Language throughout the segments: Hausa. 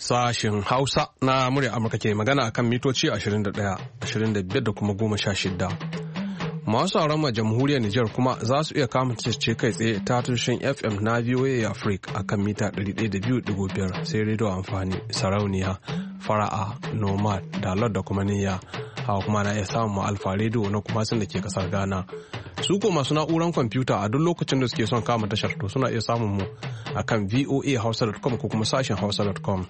Sashen Hausa na murya Amurka ke magana akan mitoci 21, 25 da kuma 16. Masu sauran ma jamhuriyar Nijar kuma za su iya kama ce kai tsaye ta tushen FM na VOA Africa akan mita 102.5 sai rediyo amfani sarauniya fara'a nomad dalar da kuma niyya hawa kuma na iya samun alfa rediyo na kuma sun da ke kasar Ghana. Su ko masu na'uran kwamfuta a duk lokacin da suke son kama tashar to suna iya samun mu akan voahausa.com ko kuma sashen hausa.com.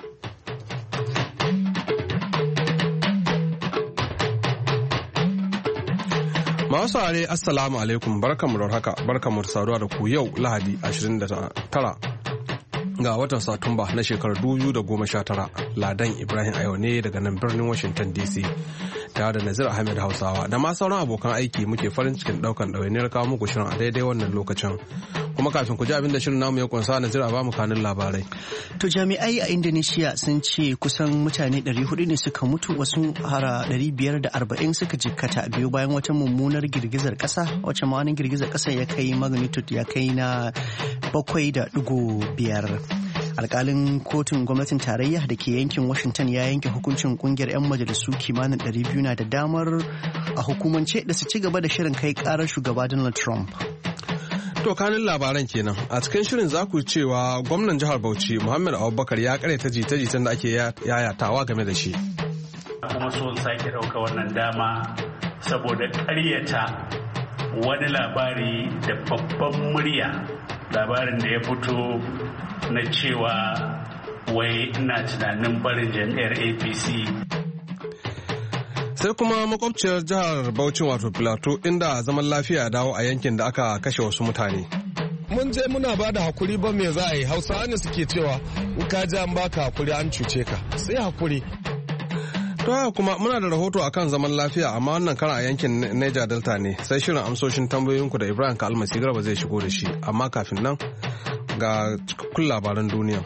Masu saurare assalamu alaikum barkamu da haka barkamu da saduwa da ku yau Lahadi 29 ga watan Satumba na shekarar 2019. Ladan Ibrahim Ayo ne daga nan birnin Washington DC tare da Nazir Ahmed Hausawa da ma sauran abokan aiki muke farin cikin daukan ɗawainiyar kawo muku shirin a daidai wannan lokacin. Kuma kafin ku ji abin da shirin namu ya kunsa, Nazir a bamu kanin labarai. To jami'ai a Indonesia sun ce kusan mutane 400 ne suka mutu, wasu hara 540 suka jikkata biyu bayan wata mummunar girgizar kasa wacce ma'anin girgizar kasa ya kai magnitude ya kai na 7.5. Alkalin kotun gwamnatin tarayya da ke yankin Washington ya yanke hukuncin kungiyar 'yan majalisu kimanin 200 na da damar a hukumance da su ci gaba da shirin kai karar shugaba Donald Trump. To kanin labaran kenan a cikin shirin za ku cewa gwamnan jihar Bauchi Muhammad Abubakar ya karyata jita-jitan da ake yayatawa game da shi. Kuma so sake ɗauka wannan dama saboda karyata wani labari da babban murya, labarin da ya fito na cewa wai ina tunanin barin jam'iyyar APC. Sai kuma makwabciyar jihar Bauchi wato Plateau inda zaman lafiya dawo a yankin da aka kashe wasu mutane. Mun je muna ba da hakuri ba me za a yi, Hausawa ne suke cewa in ka ji an baka hakuri an cuce ka sai hakuri. To kuma muna da rahoto akan zaman lafiya amma wannan karan a yankin Niger Delta ne, sai shirin amsoshin tambayoyinku da Ibrahim Kalmasi Garba zai shigo da shi, amma kafin nan ga cikakkun labaran duniya.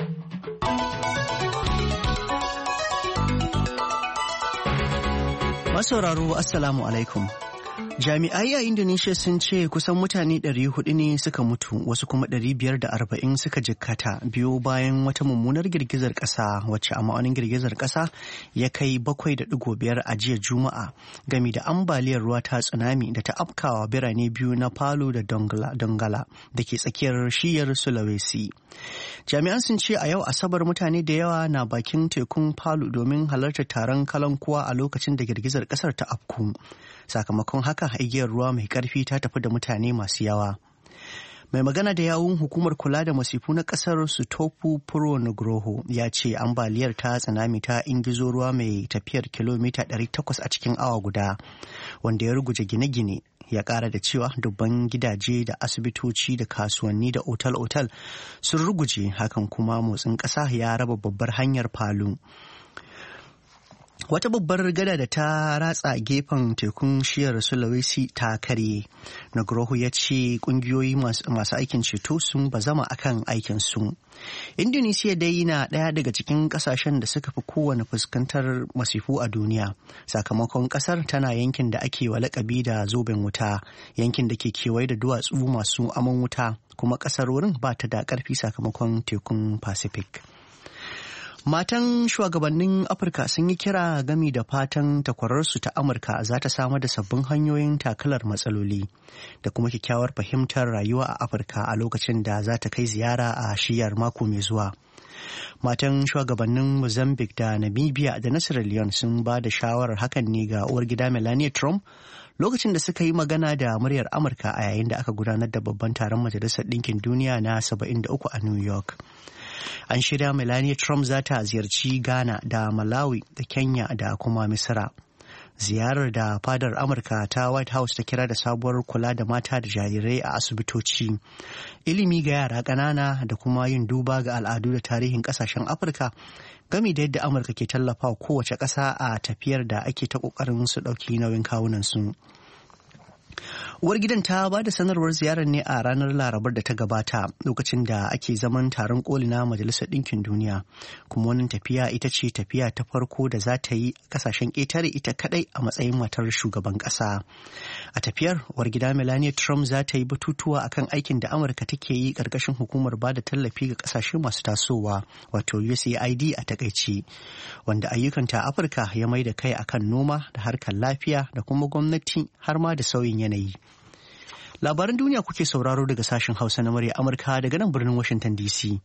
Masauraro Assalamu alaikum. Jami'ai a Indonesia sun ce kusan mutane 400 ne suka mutu, wasu kuma 540 suka jikkata biyo bayan wata mummunar girgizar ƙasa wacce a ma'aunin girgizar ƙasa ya kai 7.5 a jiya Juma'a, gami da ambaliyar ruwa ta tsunami da ta afkawa birane biyu na Palu da Donggala da ke tsakiyar shiyar Sulawesi. Jami'an sun ce a yau Asabar mutane da yawa na bakin tekun Palu domin halartar taron kalankuwa a lokacin da girgizar ƙasar ta afku. Sakamakon haka igiyar ruwa mai karfi ta tafi da mutane masu yawa. Mai magana da yawun hukumar kula da masifu na kasar Sutopo Purwo Nugroho ya ce ambaliyar ta tsunami ta ingizo ruwa mai tafiyar kilomita 800 a cikin awa guda, wanda ya ruguje gine-gine. Ya kara da cewa dubban gidaje da asibitoci da kasuwanni da otal-otal sun ruguje, hakan kuma motsin ƙasa ya raba babbar hanyar Palu. Wata babbar gada da ta ratsa gefen tekun shiyar Sulawesi ta karye. Nugroho ya ce kungiyoyi masu aikin ceto sun bazama akan aikinsu. Indonesia dai na ɗaya daga cikin ƙasashen da suka fi kowane fuskantar masifu a duniya. Sakamakon ƙasar tana yankin da ake wa lakabi da zoben wuta, yankin da ke kewaye da duwatsu masu aman wuta, kuma ƙasar wurin ba ta da ƙarfi sakamakon tekun Pacific. Matan shugabannin Afirka sun yi kira gami da fatan takwararsu ta Amurka za ta samar da sabbin hanyoyin takalar matsaloli da kuma kyakkyawar fahimtar rayuwa a Afirka a lokacin da za ta kai ziyara a shiyar mako mai zuwa. Matan shugabannin Mozambique da Namibia da na Sierra Leone sun ba da shawarar hakan ne ga uwar gida Melania Trump lokacin da suka yi magana da muryar Amurka a yayin da aka gudanar da babban taron Majalisar Ɗinkin Duniya na 73 a New York. An shirya Melania Trump za ta ziyarci Ghana da Malawi da Kenya da kuma Misira. Ziyarar da fadar Amurka ta White House ta kira da sabuwar kula da mata da jarirai a asibitoci, ilimi ga yara ƙanana da kuma yin duba ga al'adu da tarihin ƙasashen Afirka, gami da yadda Amurka ke tallafa kowace ƙasa a tafiyar da ake ta ƙoƙarin su ɗauki nauyin kawunansu. Uwar gidan ta ba da sanarwar ziyarar ne a ranar Larabar da ta gabata lokacin da ake zaman taron koli na Majalisar Ɗinkin Duniya. Kuma wannan tafiya ita ce tafiya ta farko da za ta yi kasashen ƙetare ita kadai a matsayin matar shugaban ƙasa. A tafiyar, uwar gida Melania Trump za ta yi batutuwa akan aikin da Amurka take yi ƙarƙashin hukumar ba da tallafi ga ƙasashe masu tasowa, wato USAID a takaici, wanda ayyukanta a Afirka ya mai da kai akan noma da harkar lafiya da kuma gwamnati har ma da sauyin yanayi. Labaran duniya kuke sauraro daga sashen Hausa na murya Amurka daga nan birnin Washington DC.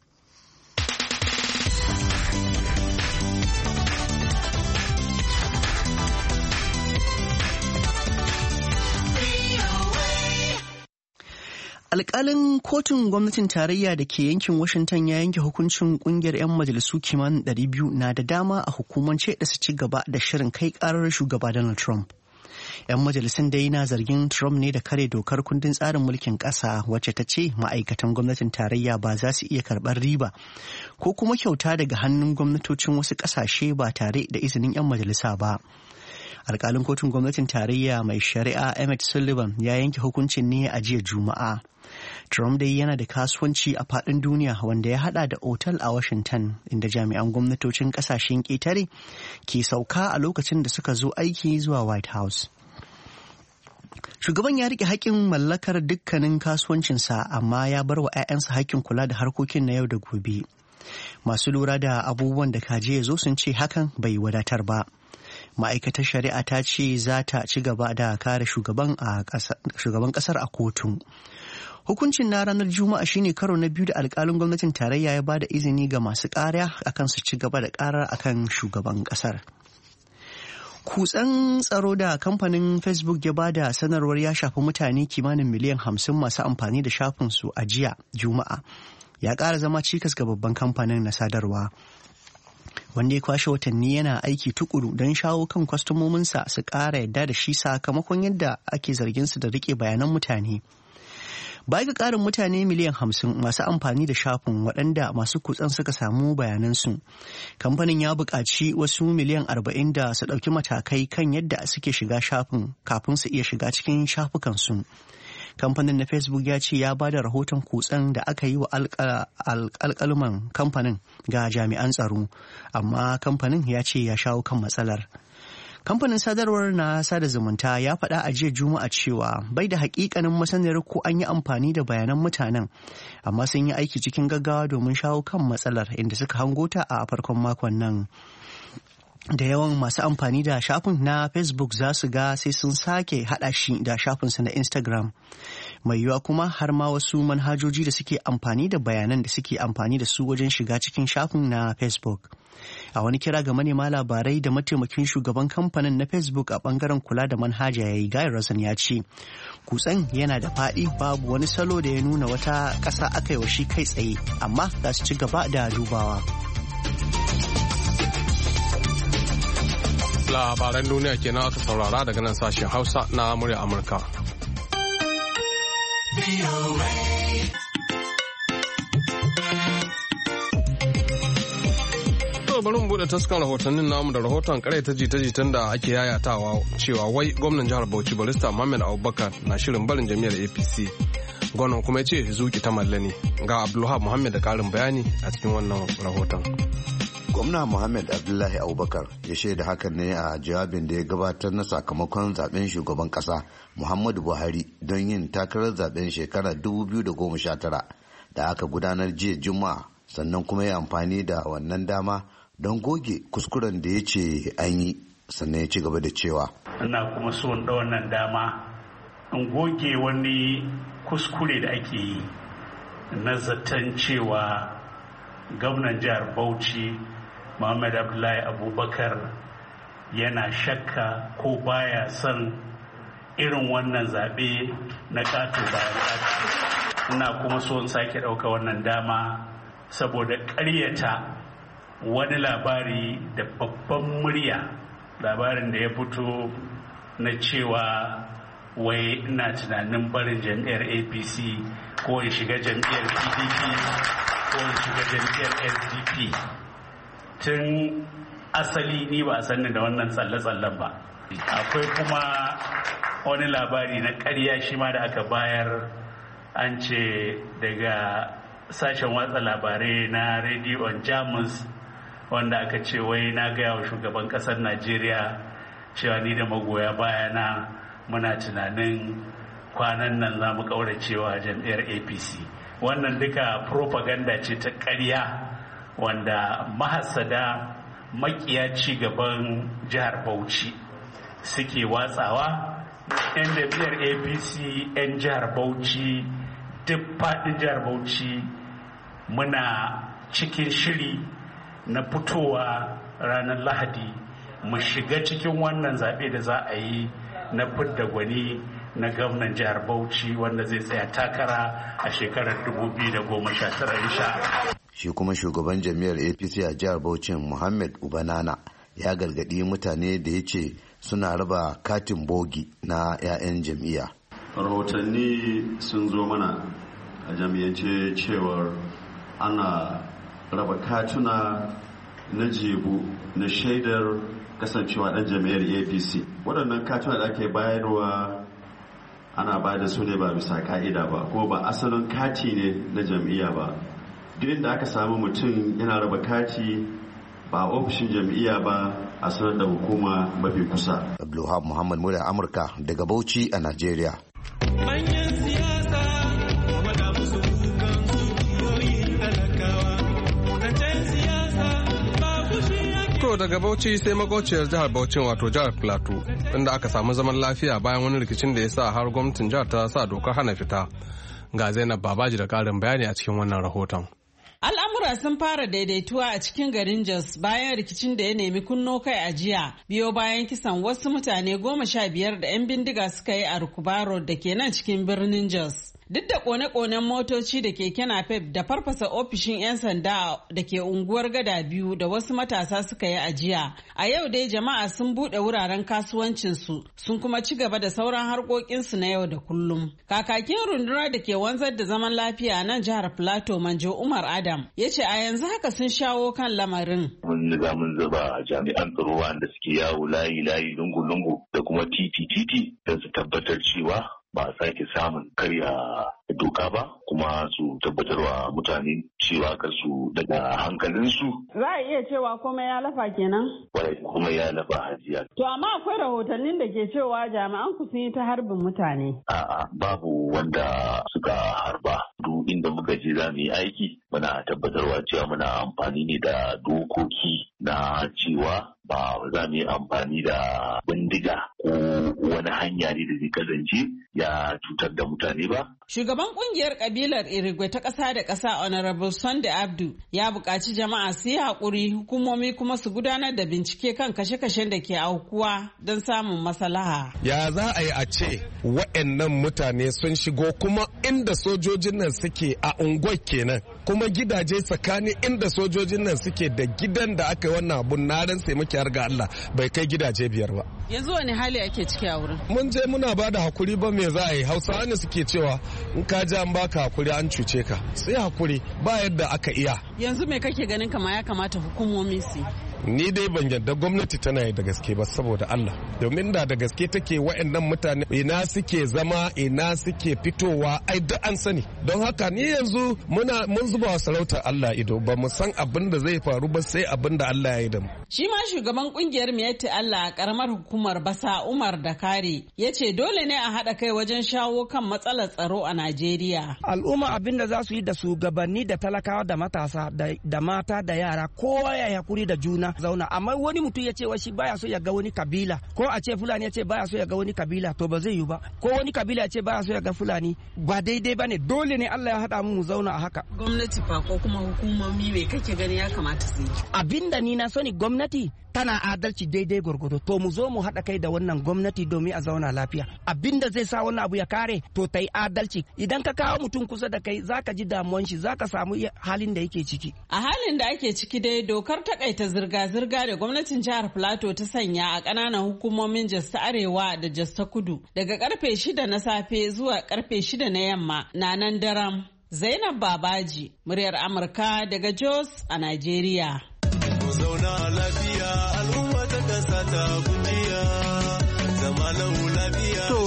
Alƙalin kotun gwamnatin tarayya da ke yankin Washington ya yanke hukuncin ƙungiyar 'yan majalisu kimanin 200 na da dama a hukumance da su ci gaba da shirin kai ƙarar shugaba Donald Trump. 'Yan majalisun dai na zargin Trump ne da kare dokar kundin tsarin mulkin ƙasa wacce ta ce ma'aikatan gwamnatin tarayya ba za su iya karɓar riba ko kuma kyauta daga hannun gwamnatocin wasu ƙasashe ba tare da izinin 'yan majalisa ba. Alƙalin kotun gwamnatin tarayya mai shari'a Emmett Sullivan ya yanke hukuncin ne a jiya Juma'a. Trump dai yana da kasuwanci a faɗin duniya wanda ya hada da otal a Washington inda jami'an gwamnatocin ƙasashen ƙetare ke sauka a lokacin da suka zo aiki zuwa White House. Shugaban ya rike haƙƙin mallakar dukkanin kasuwancinsa amma ya bar wa 'ya'yansa haƙƙin kula da harkokin na yau da gobe. Masu lura da abubuwan da kaje ya zo sun ce hakan bai wadatar ba. Ma'aikatar shari'a ta ce za ta ci gaba da kare shugaban ƙasar a kotu. Hukuncin na ranar Juma'a shine karo na biyu da alƙalin gwamnatin tarayya ya ba da izini ga masu ƙara akan su ci gaba da ƙarar akan shugaban ƙasar. Kutsen tsaro da kamfanin Facebook ya ba da sanarwar ya shafi mutane kimanin miliyan 50 masu amfani da shafinsu a jiya Juma'a. Ya ƙara zama cikas ga babban kamfanin na sadarwa, wanda ya kwashe watanni yana aiki tukuru don shawo kan kwastomominsa su ƙara yadda da shi sakamakon yadda ake zargin su da riƙe bayanan mutane. Baya ga ƙarin mutane miliyan 50 masu amfani da shafin waɗanda masu kutsen suka samu bayanansu, kamfanin ya buƙaci wasu miliyan 40 da su ɗauki matakai kan yadda suke shiga shafin kafin su iya shiga cikin shafukansu. Kamfanin na Facebook ya ce ya ba da rahoton kutsen da aka yi wa alƙaluman kamfanin ga jami'an tsaro, amma kamfanin ya ce ya shawo kan matsalar. Kamfanin sadarwar na sada zumunta ya faɗa a jiya Juma'a cewa bai da haƙiƙanin masaniyar ko an yi amfani da bayanan mutanen, amma sun yi aiki cikin gaggawa domin shawo kan matsalar inda suka hango ta a farkon makon nan. Da yawan masu amfani da shafin na Facebook za su ga sai sun sake haɗa shi da shafinsu na Instagram. Mai yiwuwa kuma har ma wasu manhajoji da suke amfani da bayanan da suke amfani da su wajen shiga cikin shafin na Facebook. A wani kira ga manema labarai da mataimakin shugaban kamfanin na Facebook a bangaren kula da manhaja ya yi, Guy Rawson ya ce, kutsen yana da faɗi, babu wani salo da ya nuna wata ƙasa aka yi wa shi kai tsaye, amma za su ci gaba da dubawa. Labaran duniya kenan aka saurara daga nan sashen Hausa na murya Amurka. Bari mu bude taskan rahotannin namu da rahoton ta jita-jitan da ake yayatawa cewa wai gwamnan jihar Bauchi Barista Muhammad Abubakar na shirin barin jami'ar APC. Gwamnan kuma ya ce zuki ta malle ne. Ga Abdulwahab Muhammad da karin bayani a cikin wannan rahoton. Gwamna Muhammad Abdullahi Abubakar ya shaida hakan ne a jawabin da ya gabatar na sakamakon zaben shugaban kasa Muhammadu Buhari don yin takarar zaben shekarar 2019 da aka gudanar jiya Juma'a, sannan kuma ya amfani da wannan dama don goge kuskuren da ya ce an yi, sannan ya ci gaba da cewa, ina kuma so da wannan dama in goge wani kuskure da ake yi na zaton cewa gwamnan jihar Bauchi Muhammad Abdullahi Abubakar yana shakka ko baya son irin wannan zaɓe na ƙato bayan ƙato. Ina kuma so in sake ɗauka wannan dama saboda ƙaryata wani labari da babban murya, labarin da ya fito na cewa wai ina tunanin barin jam'iyyar APC ko in shiga jam'iyyar PDP ko in shiga jam'iyyar SDP. Tun asali ni ba a sanni da wannan tsalle-tsallen ba. Akwai kuma wani labari na ƙarya shi ma da aka bayar, an ce daga sashen watsa labarai na rediyon Jamus, wanda aka ce wai na gaya wa shugaban ƙasar Najeriya cewa ni da magoya bayana muna tunanin kwanan nan za mu ƙauracewa jam'iyyar APC. Wannan duka propaganda ce ta ƙarya wanda mahassada makiya ci gaban jihar Bauchi suke watsawa. 'Yan jam'iyyar APC 'yan jihar Bauchi, duk faɗin jihar Bauchi muna cikin shiri na fitowa ranar Lahadi mu shiga cikin wannan zaɓe da za a yi na fidda gwani na gwamnan jihar Bauchi wanda zai tsaya takara a shekarar 2019. Shi kuma shugaban jam'iyyar APC a jihar Bauchi Muhammad Ubanana ya gargadi mutane da ya ce suna raba katin bogi na 'ya'yan jam'iyya. Rahotanni sun zo mana a jam'iyyance cewar ana raba katuna na jebu na shaidar kasancewa ɗan jam'iyyar APC. Waɗannan katuna da ake bayarwa ana ba da su ne ba bisa ka'ida ba, kuma ba asalin kati ne na jam'iyya ba. Duk inda aka samu mutum yana raba kati ba ofishin jam'iyya ba, a sanar da hukuma mafi kusa. Abdulwahab Muhammad Murya Amurka daga Bauchi a Najeriya. To daga Bauchi sai makociyar jihar Bauchi wato jihar Plateau, inda aka samu zaman lafiya bayan wani rikicin da ya sa har gwamnatin jihar ta sa dokar hana fita. Ga Zainab Babaji da ƙarin bayani a cikin wannan rahoton. Al'amura sun fara daidaituwa a cikin garin Jos bayan rikicin da ya nemi kunno kai a jiya, biyo bayan kisan wasu mutane 15 da 'yan bindiga suka yi a Rukubaro da ke nan cikin birnin Jos. Duk da kone-konen motoci da keke napep da farfasa ofishin 'yan sanda da ke unguwar Gada Biyu da wasu matasa suka yi a jiya, a yau dai jama'a sun buɗe wuraren kasuwancinsu sun kuma ci gaba da sauran harkokinsu na yau da kullum. Kakakin rundunar da ke wanzar da zaman lafiya a nan jihar Plateau Manjo Umar Adam ya ce a yanzu haka sun shawo kan lamarin. Mun riga mun zuba jami'an tsaro wanda suke yawo layi-layi lungu-lungu da kuma titi-titi don su tabbatar cewa ba a sake samun karya doka ba, kuma su tabbatarwa mutane cewa kar su daga hankalinsu. Za a iya cewa komai ya lafa kenan? Wai komai ya lafa hajiya. To amma akwai rahotannin da ke cewa jami'an ku sun yi ta harbin mutane. A'a, babu wanda suka harba. Duk inda muka je za mu yi aiki muna tabbatarwa cewa muna amfani ne da dokoki na cewa ba za mu yi amfani da bindiga ko wani hanya ne da zai kasance ya cutar da mutane ba. Shugaban kungiyar kabilar Irigwe ta ƙasa da ƙasa Honorable Sunday Abdu ya buƙaci jama'a su yi haƙuri, hukumomi kuma su gudanar da bincike kan kashe-kashen da ke aukuwa don samun maslaha. Ya za a yi a ce wa'annan mutane sun shigo kuma inda sojojin nan suke a unguwar kenan, kuma gidaje tsakanin inda sojojin nan suke da gidan da aka yi wannan abun na ran sai muke harga Allah bai kai gidaje 5 ba. Yanzu wani hali ake ciki a wurin? Mun je muna ba da hakuri ba me za a yi. Hausawa ne suke cewa in ka ji an baka hakuri an cuce ka, sai hakuri ba yadda aka iya. Yanzu me kake ganin kama ya kamata hukumomi su? Ni dai ban yarda gwamnati tana yi da gaske ba, saboda Allah, domin da gaske take wa'annan mutane ina suke zama ina suke fitowa ai da an sani. Don haka ni yanzu mun zuba wa sarautar Allah ido, ba mu san abin da zai faru ba sai abin da Allah ya yi da mu. Shi ma shugaban kungiyar Miyatti Allah a karamar hukumar Basa Umar Dakare ya ce dole ne a haɗa kai wajen shawo kan matsalar tsaro a Najeriya. Al'umma abin da za su yi da shugabanni da talakawa da matasa da mata da yara kowa ya hakuri da juna zauna, amma wani mutum ya ce wa shi baya so ya ga wani kabila, ko a ce Fulani ya ce baya so ya ga wani kabila, to ba zai yi ba. Ko wani kabila ya ce baya so ya ga Fulani, ba daidai bane. Dole ne Allah ya haɗa mu zauna a haka. Gwamnati fa ko kuma hukumomi me kake gani ya kamata su yi? Abinda ni na sani gwamnati tana adalci daidai gwargwado, to mu zo mu haɗa kai da wannan gwamnati domin a zauna lafiya. Abinda zai sa wannan abu ya kare, to ta yi adalci. Idan ka kawo mutum kusa da kai zaka ji damuwan shi, zaka samu halin da yake ciki. A halin da ake ciki dai dokar takaita zirga-zirga da gwamnatin jihar Plateau ta sanya a ƙananan hukumomin Jos ta Arewa da Jos ta Kudu daga karfe 6 na safe zuwa karfe 6 na yamma na nan daram. Zainab Babaji, muryar Amurka daga Jos a Najeriya. Zauna lafiya al'umma ta kasa ta kujiya zama lau lafiya. To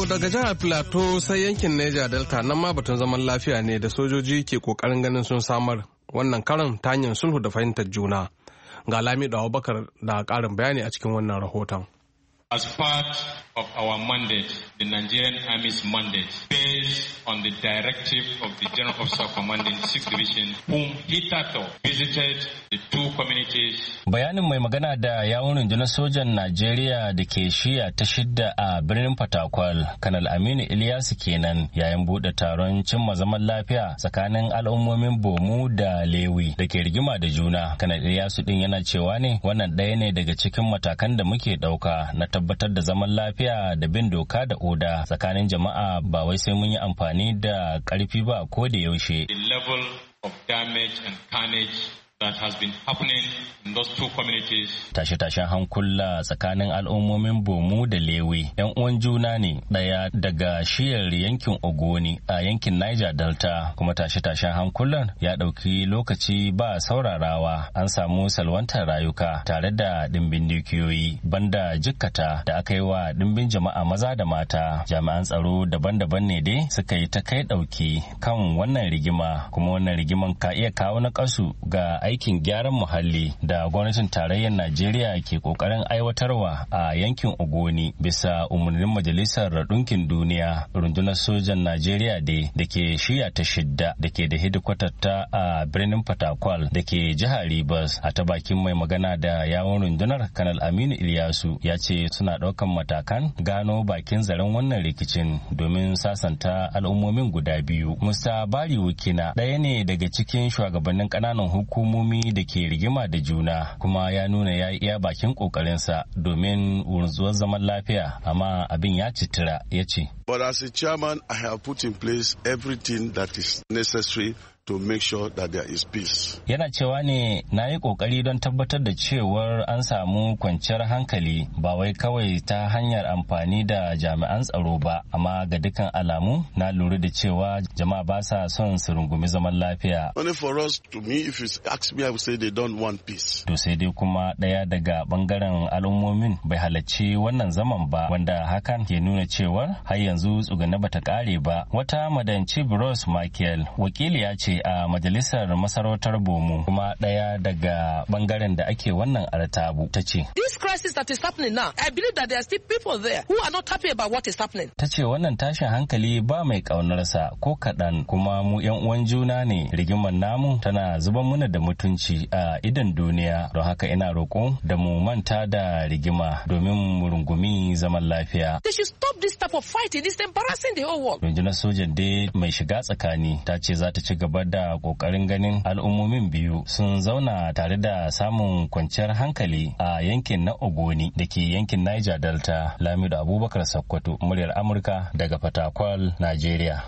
daga jihar Plateau sai yankin Niger Delta nan ma batun zaman lafiya ne da sojoji ke kokarin ganin sun samar wannan karan ta hanyar sulhu da fahimtar juna. Ga Lamido Abubakar da ƙarin bayani a cikin wannan rahoton. As part of our mandate, the Nigerian Army's mandate, based on the directive of the General Officer Commanding 6th Division, whom hitherto visited the two communities. Bayanin mai magana da yawun rundunar sojan Najeriya da ke shiya ta 6 a birnin Fatakwal, Kanal Aminu Ilyasu kenan yayin bude taron cimma zaman lafiya tsakanin al'ummomin Bomu da Lewi da ke rigima da juna. Kanal Ilyasu din yana cewa ne wannan ɗaya ne daga cikin matakan da muke ɗauka na tabbatar da zaman lafiya da bin doka da oda tsakanin jama'a ba wai sai mun yi amfani da ƙarfi ba ko da yaushe. The level of damage and carnage that has been happening in those two communities. Tashe-tashen hankula tsakanin al'ummomin Bomu da Lewi yan uwan juna ne daya daga shiyar yankin Ogoni a yankin Niger Delta, kuma tashe-tashen hankulan ya dauki lokaci ba saurarawa. An samu salwantar rayuka tare da dimbin dukiyoyi banda jikkata da aka yi wa dimbin jama'a maza da mata. Jami'an tsaro daban-daban ne dai suka yi ta kai dauki kan wannan rigima, kuma wannan rigiman ka iya kawo na kasu ga aikin gyaran muhalli da gwamnatin tarayyar Najeriya ke kokarin aiwatarwa a yankin Ogoni bisa umarnin Majalisar Ɗinkin Duniya. Rundunar sojan Najeriya da ke shiya ta 6 da ke da hidikwatar ta a birnin Fatakwal da ke jihar Rivers, a ta bakin mai magana da yawon rundunar Kanal Aminu Ilyasu ya ce suna ɗaukan matakan gano bakin zaren wannan rikicin domin sasanta al'ummomin guda biyu. Musa Bari Wukina ɗaya ne daga cikin shugabannin ƙananan hukumomi da ke rigima da juna, kuma ya nuna ya iya bakin kokarinsa domin wanzuwar zaman lafiya, amma abin ya citira. Ya ce, But as a chairman, I have put in place everything that is necessary to make sure that there is peace. Yana cewa ne na yi kokari don tabbatar da cewar an samu kwanciyar hankali ba wai kawai ta hanyar amfani da jami'an tsaro ba, amma ga dukkan alamu na lura da cewa jama'a ba sa son su rungumi zaman lafiya. Only for us, to me, if you ask me, I would say they don't want peace. To sai dai kuma daya daga bangaren al'ummomin bai halarci wannan zaman ba, wanda hakan ke nuna cewar har yanzu tsuguna bata kare ba. Wata madanci Bros Michael wakili ya ce a majalisar masarautar Bomu, kuma daya daga bangaren da ake wannan artabu, ta ce this crisis that is happening now, I believe that there are still people there who are not happy about what is happening. Ta ce wannan tashin hankali ba mai kaunarsa ko kaɗan, kuma mu yan uwan juna ne. Rigimar namu tana zuban muna da mutunci a idan duniya, don haka ina roƙo da mu manta da rigima domin mu rungumi zaman lafiya. They should stop this type of fighting. It's embarrassing the whole world. Rundunar sojan dai mai shiga tsakani ta ce za ta ci gaba da kokarin ganin al'ummomin biyu sun zauna tare da samun kwanciyar hankali a yankin na Ogoni da ke yankin Niger Delta. Lamido Abubakar Sakkwato, muryar Amurka daga Fatakwal, Najeriya.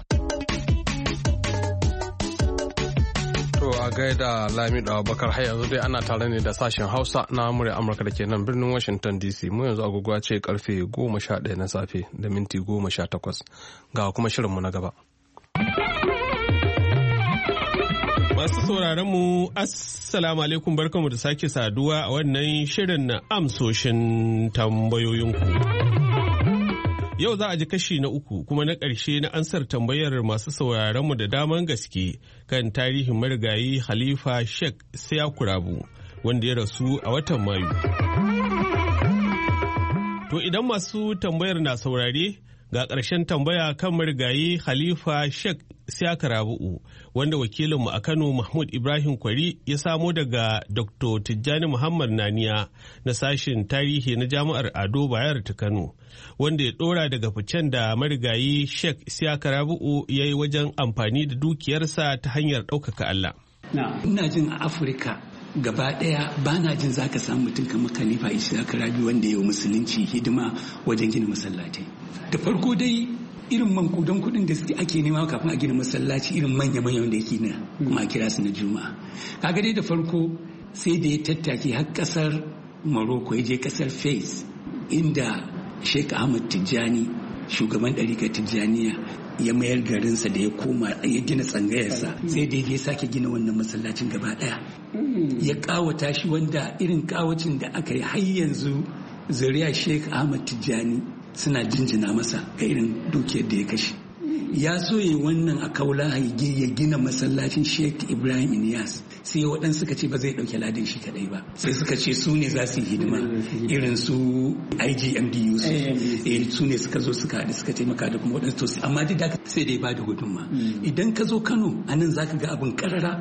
To a gaida Lamido Abubakar, har yanzu dai ana tare ne da sashen Hausa na muryar Amurka da ke nan birnin Washington DC. Mu yanzu agogo ce karfe 11 na safe da minti 18. Ga kuma shirinmu na gaba. Masu sauraron mu assalamu alaikum, barkamu da sake saduwa a wannan shirin na amsoshin tambayoyinku. Yau za a ji kashi na 3 kuma na ƙarshe na ansar tambayar masu sauraron mu da daman gaske kan tarihin marigayi Khalifa Sheikh Sayakurabu wanda ya rasu a watan Mayu. To idan masu tambayar na saurare, ga ƙarshen tambaya kan marigayi Khalifa Sheikh Sayakurabu wanda wakilinmu a Kano Mahmud Ibrahim Kwari ya samo daga Dr. Tijjani Muhammad Naniya na sashen tarihi na Jami'ar Ado Bayero ta Kano, wanda ya ɗora daga ficen da marigayi Sheikh Sayakurabu ya yi wajen amfani da dukiyarsa ta hanyar ɗaukaka Allah. Ina jin a Afirka gaba ɗaya ba na jin za ka samu mutum kamar Khalifa Sayakurabu wanda ya yi musulunci hidima wajen gina masallatai. Da farko dai irin mankudan kuɗin da ake nema kafin a gina masallaci irin manya-manya wanda yake na kuma a kira su na juma'a. Kaga dai da farko sai da ya tattake har kasar Morocco, ya je kasar Fez inda Sheikh Ahmad Tijjani, shugaban ɗarikar Tijjaniya, ya mayar garinsa da ya koma ya gina tsangayarsa, sai da ya sake gina wannan masallacin gaba ɗaya. Ya ƙawata shi wanda irin ƙawacin da aka yi har yanzu zuriya Sheikh Ahmad Tijjani suna jinjina masa ga irin dukiyar da ya kashe. Ya so yi wannan a Kaula ya gina masallacin Sheikh Ibrahim Inyas, sai waɗansu suka ce ba zai ɗauke ladin shi kadai ba, sai suka ce su ne za su yi hidima irin su IGMDU su ne suka zo suka haɗu suka taimaka da kuma waɗansu, amma duk da sai dai ba da gudunma. Idan ka zo Kano a nan za ka ga abin karara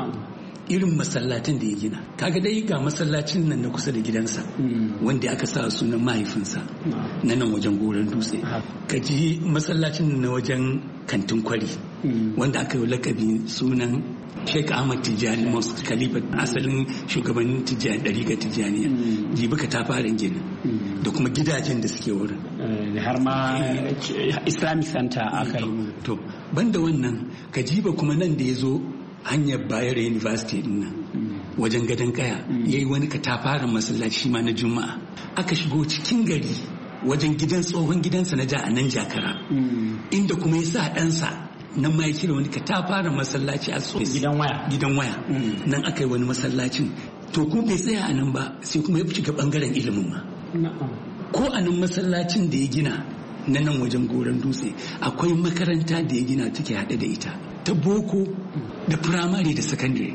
irin masallatan da ya gina. Kaga dai ga masallacin nan na kusa da gidansa wanda aka sa sunan mahaifinsa na nan wajen Goron Dutse. Ka ji masallacin na wajen Kantin Kwari wanda aka yi lakabi sunan Sheikh Ahmad Tijjani Mosque Khalifa, asalin shugaban Tijjani ɗariƙar Tijjaniya. Jibi ta fara gina da kuma gidajen da suke wurin. Har ma Islamic Center aka yi. To banda wannan ka jiba kuma nan da ya zo hanyar Bayero University din nan wajen Gadon Kaya yayi wani katafaren masallaci ma na Juma'a. Aka shigo cikin gari wajen gidan tsohon gidansa na ja a nan Jakara, inda kuma ya sa ɗansa nan ma ya kira wani katafaren masallaci a gidan waya nan aka yi wani masallacin. To kuma bai tsaya a nan ba, sai kuma ya shiga bangaren ilimin ma. Ko a nan masallacin da ya gina na nan wajen Goron Dutse akwai makaranta da ya gina take haɗe da ita ta boko da firamare da sakandare.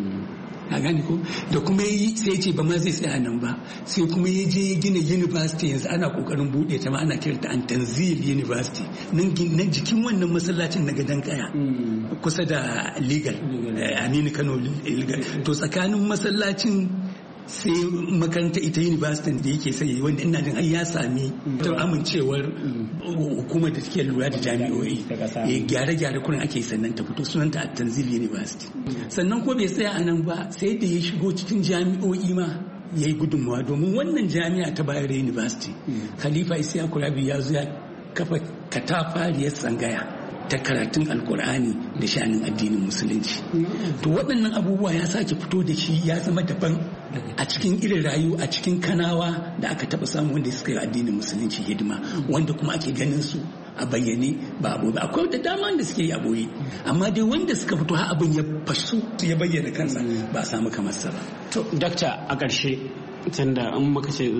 A gani ko da kuma yi sai ce ba ma zai tsaya nan ba, sai kuma ya je ya gina university. Yanzu ana kokarin bude ta ma ana kiranta Tanzil University nan jikin wannan masallacin na Gadon Kaya kusa da legal Aminu Kano legal. To tsakanin masallacin sai makaranta ita university da yake sai wanda ina jin ai ya sami ta amincewar hukumar da take lura da jami'o'i gyare-gyare kurin ake sannan ta fito, sunanta a Tanzil University. Sannan ko bai tsaya a nan ba, sai da ya shigo cikin jami'o'i ma ya yi gudunmawa, domin wannan jami'a ta Bayero University Khalifa Isiyaku Rabi ya zo ya kafa katafariyar tsangaya ta karatun alkur'ani da sha'anin addinin musulunci. To waɗannan abubuwa ya sake fito da shi ya zama daban a cikin irin rayu a cikin Kanawa da aka taɓa samu wanda suka yi addinin musulunci hidima, wanda kuma ake ganin su a bayyane ba a boye. Akwai da dama da suke yi a boye, amma dai wanda suka fito har abin ya fasu ya bayyana kansa ba a samu kamar sa ba. To dakta, a ƙarshe tunda in muka ce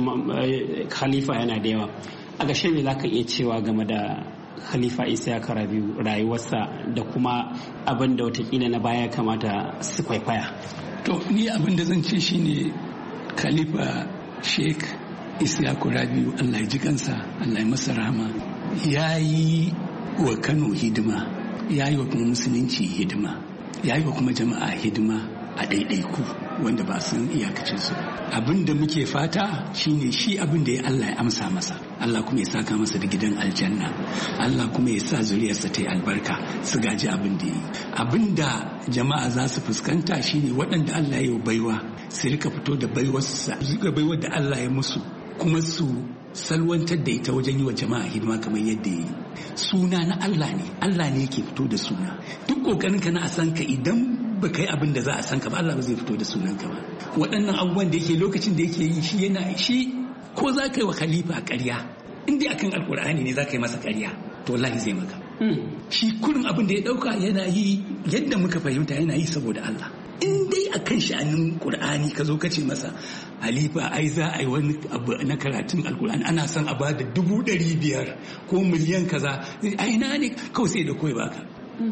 zancen Khalifa yana da yawa, a ƙarshe me za ka iya cewa game da Khalifa Isiyaku Rabi, rayuwarsa da kuma abin da watakila na baya kamata su kwaikwaya? To ni abin da zan ce shine Khalifa Sheikh Isiyaku Rabi, Allah ya ji kansa, Allah ya masa rahama, ya yi wa Kano hidima, ya yi wa kuma musulunci hidima, ya yi wa kuma jama'a hidima a ɗaiɗaiku wanda ba sun iyakacin su. Abin da muke fata shine shi abin da ya Allah ya amsa masa, Allah kuma ya saka masa da gidan aljanna, Allah kuma ya sa zuriyarsa ta yi albarka su gaji abin da yi. Abin da jama'a za su fuskanta shine waɗanda Allah ya yi baiwa su rika fito da baiwar da Allah ya musu, kuma su salwantar da ita wajen yi wa jama'a hidima kamar yadda ya yi. Suna na Allah ne yake fito da suna. Duk kokarin ka na a san ka, idan ba kai abin da za a san ka ba, Allah ba zai fito da sunan ka ba. Waɗannan abubuwan da yake lokacin da yake yi shi ko za ka yi wa Khalifa ƙarya, in dai akan alkur'ani ne za ka yi masa ƙarya, to wallahi zai maka. Shi kurin abin da ya ɗauka yana yi yadda muka fahimta, yana yi saboda Allah. In dai akan sha'anin Qur'ani ka zo ka ce masa Khalifa ai za a yi wani abu na karatun alkur'ani ana son a bada 500,000 ko miliyan kaza, ai na ne kawai sai da koyi baka,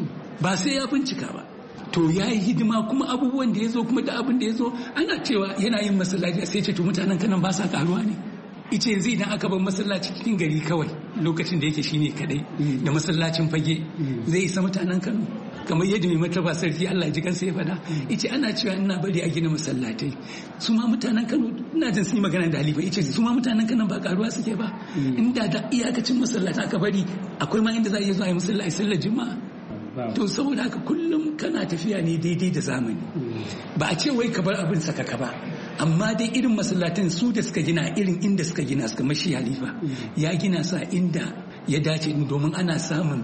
ba sai ya bincika ba. To ya yi hidima, kuma abubuwan da ya zo kuma da abin da ya zo ana cewa yana yin masallaci, sai ce to mutanen kanan ba sa karuwa ne. Ice yanzu idan aka bar masallaci cikin gari kawai lokacin da yake shine kadai da masallacin Fage zai isa mutanen Kano, kamar yadda mai martaba sarki Allah ya ji kansa ya faɗa. Ice ana cewa ina bari a gina masallatai, su ma mutanen Kano ina jin sun yi magana da Halifa, ice su ma mutanen Kano ba karuwa suke ba. Inda da iyakacin masallata aka bari, akwai ma inda za a iya zuwa yi masallaci sallar juma'a. To saboda haka kullum kana tafiya ne daidai da zamani, ba a ce wai ka bar abin sakaka ba, amma dai irin masallatan su da suka gina irin inda suka gina suka mashi Halifa ya gina su a inda ya dace, domin ana samun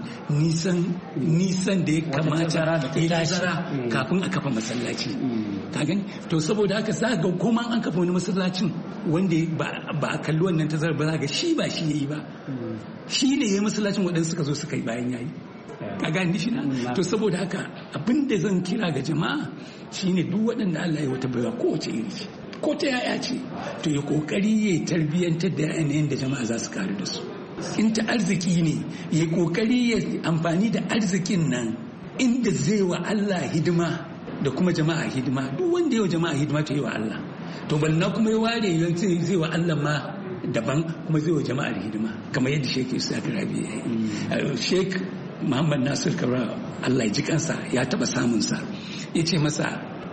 nisan da ya kamata ya tazara kafin a kafa masallaci. Ka gani? To saboda haka za ga kuma an kafa wani masallacin wanda ba a kalli wannan tazara ba, za ga shi ba shi yayi ba, shi ne yayi masallacin waɗansu suka zo suka yi bayan yayi. Ka gani shi na? To saboda haka abin da zan kira ga jama'a shine duk waɗanda Allah ya wata baiwa kowace iri, ko ta yaya ce to ya kokari ya tarbiyyantar da yanayin da jama'a za su karu da su. In ta arziki ne ya kokari ya amfani da arzikin nan inda zai wa Allah hidima da kuma jama'a hidima. Duk wanda yau jama'a hidima ta yi wa Allah to balna kuma ya ware yanzu zai wa Allah ma daban kuma zai wa jama'ar hidima kamar yadda Sheikh Isa Rabi ya yi. Sheikh Muhammad Nasir Kabara Allah ya ji kansa ya taba samun sa yace masa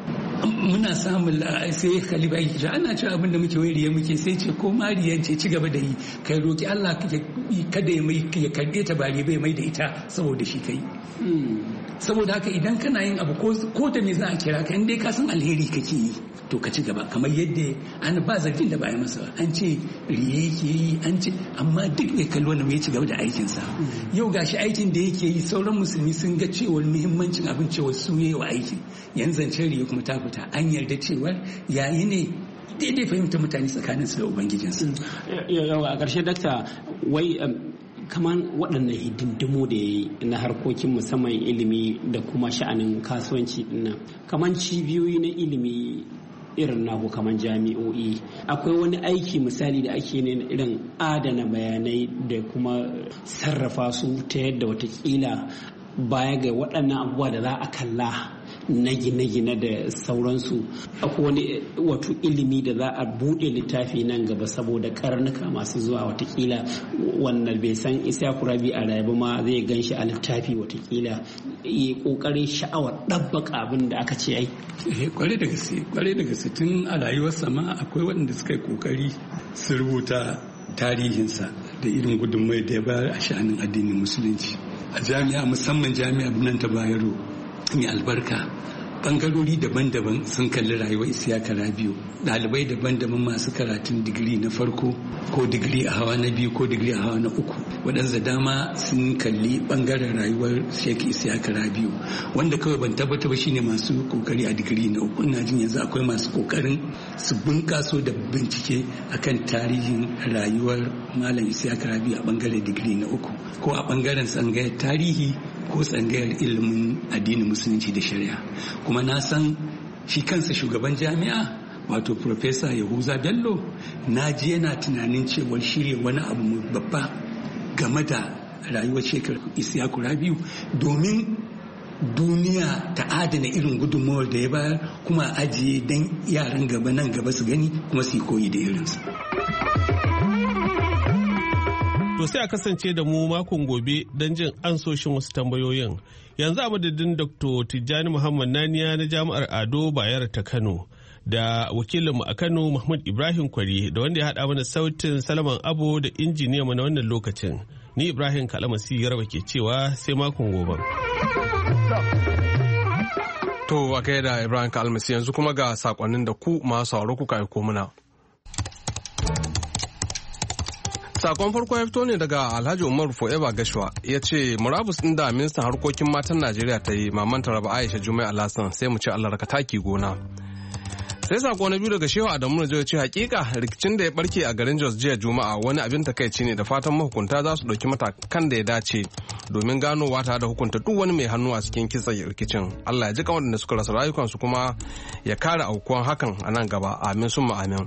muna samun sai Khalifa ya ce ana cewa abin da muke wayariya muke sai ce ko mariyan ce ci gaba da yi kai roki Allah kada ya karbe ta bare bai mai da ita saboda shi kai. Saboda haka idan kana yin abu ko da me za a kira ka in dai ka san alheri kake yi to ka ci gaba kamar yadda an ba zargin da ba yi masa an ce riye yake yi an ce amma duk bai kalli wannan ya ci gaba da aikinsa. Yau gashi aikin da yake yi sauran musulmi sun ga cewar muhimmancin abin cewa su yi wa aikin yanzu zancen riye kuma ta fita an yarda cewar yayi ne daidai fahimta mutane tsakanin su da ubangijinsu. Yau a ƙarshe dakta wai kamar waɗannan hidindimu da ya yi na harkokin musamman ilimi da kuma sha'anin kasuwanci dinnan kamar cibiyoyi na ilimi irin naku kamar jami'o'i akwai wani aiki misali da ake ne irin adana bayanai da kuma sarrafa su ta yadda watakila baya ga waɗannan abubuwa da za a kalla na gine-gine da sauransu akwai wani wato ilimi da za a buɗe littafi nan gaba saboda karnuka masu zuwa watakila wannan bai san Ishaku Rabi a rayuwa ma zai gan shi a littafi watakila ya kokarin sha'awar ɗabbaka abin da aka ce ai. Kwarai da gaske tun a rayuwarsa ma akwai waɗanda suka yi kokari su rubuta tarihinsa da irin gudunmawar da ya bayar a sha'anin addinin musulunci a jami'a musamman jami'a nan ta Bayero mai albarka. Bangarori daban-daban sun kalli rayuwar Ishaku Rabi, ɗalibai daban-daban masu karatun digiri na farko ko digiri a hawa na biyu ko digiri a hawa na uku waɗansu dama sun kalli bangaren rayuwar Sheikh Ishaku Rabi wanda kawai ban tabbata ba shine masu kokari a digiri na uku. Ina jin yanzu akwai masu kokarin su bunkaso da bincike akan tarihin rayuwar Malam Ishaku Rabi a bangaren digiri na uku ko a bangaren tsangayar tarihi ko tsangayar ilimin addinin musulunci da shari'a. Kuma na san shi kansa shugaban jami'a wato Profesa Yahuza Bello na ji yana tunanin cewar shirya wani abu babba game da rayuwar Sheikh Ishaku Rabi domin duniya ta adana irin gudunmawar da ya bayar kuma ajiye don yaran gaba nan gaba su gani kuma su yi koyi da irinsu. To sai a kasance da mu makon gobe don jin ansoshin wasu tambayoyin. Yanzu a madadin Dr. Tijjani Muhammad Naniya na Jami'ar Ado Bayero ta Kano da wakilinmu a Kano Mahmud Ibrahim Kwari da wanda ya haɗa mana sautin Salaman Abo da injiniya na wannan lokacin. Ni Ibrahim Kalamasi Garba ke cewa sai makon gobe. To a kai da Ibrahim Kalamasi yanzu kuma ga sakonnin da ku masu sauraro kuka aiko muna. Sakon farko ya fito ne daga Alhaji Umar Forever Gashwa ya ce murabus ɗin da ministan harkokin matan Najeriya ta yi maman Taraba Aisha Jumai Alhassan sai mu ce Allah raka taki gona. Sai sako na biyu daga Shehu Adamu na ce hakika rikicin da ya barke a garin Jos jiya Juma'a wani abin takaici ne da fatan mahukunta za su ɗauki matakan da ya dace domin ganowa tare da hukunta duk wani mai hannu a cikin kitsa rikicin. Allah ya ji kan waɗanda suka rasa rayukansu kuma ya kare aukuwan hakan a nan gaba. Amin summa amin.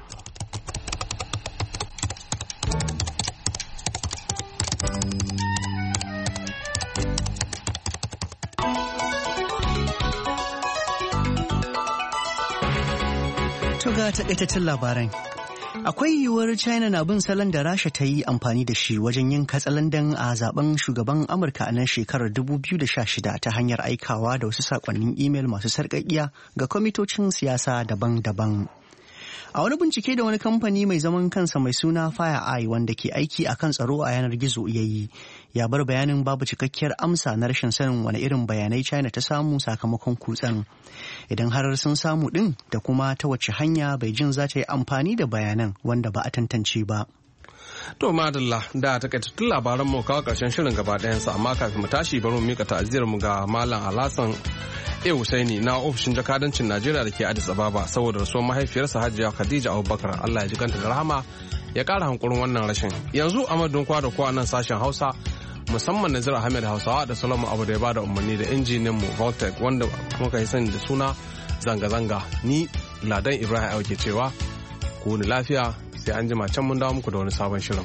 Ga takaitaccen labaran. Akwai yiwuwar China na bin salon da Rasha ta yi amfani da shi wajen yin katsalandan a zaben shugaban Amurka a nan shekarar 2016 ta hanyar aikawa da wasu sakonnin imel masu sarƙaƙiya ga kwamitocin siyasa daban-daban. A wani bincike da wani kamfani mai zaman kansa mai suna FireEye wanda ke aiki a kan tsaro a yanar gizo ya yi, ya bar bayanin babu cikakkiyar amsa na rashin sanin wani irin bayanai China ta samu sakamakon kutsen. Idan har sun samu ɗin da kuma ta wace hanya Beijing za ta yi amfani da bayanan wanda ba a tantance ba. To madalla da takaitattun labaran mu kawo karshen shirin gaba ɗayansa amma kafin mu tashi bari mu mika ta'aziyar mu ga Malam Alhassan Husaini na ofishin jakadancin Najeriya da ke Addis Ababa saboda rasuwar mahaifiyarsa Hajiya Khadija Abubakar. Allah ya ji kanta da rahama ya ƙara hankurin wannan rashin. Yanzu a madadin kwa da kowa nan sashen Hausa musamman Nazir Ahmed Hausawa da Solomon Abu da ya bada umarni da injiniyan mu Voltec wanda muka yi sani da suna zanga-zanga ni Ladan Ibrahim Auke cewa ku ni lafiya sai an jima can mun dawo muku da wani sabon shirin.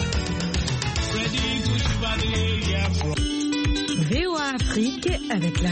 VOA Afrique avec la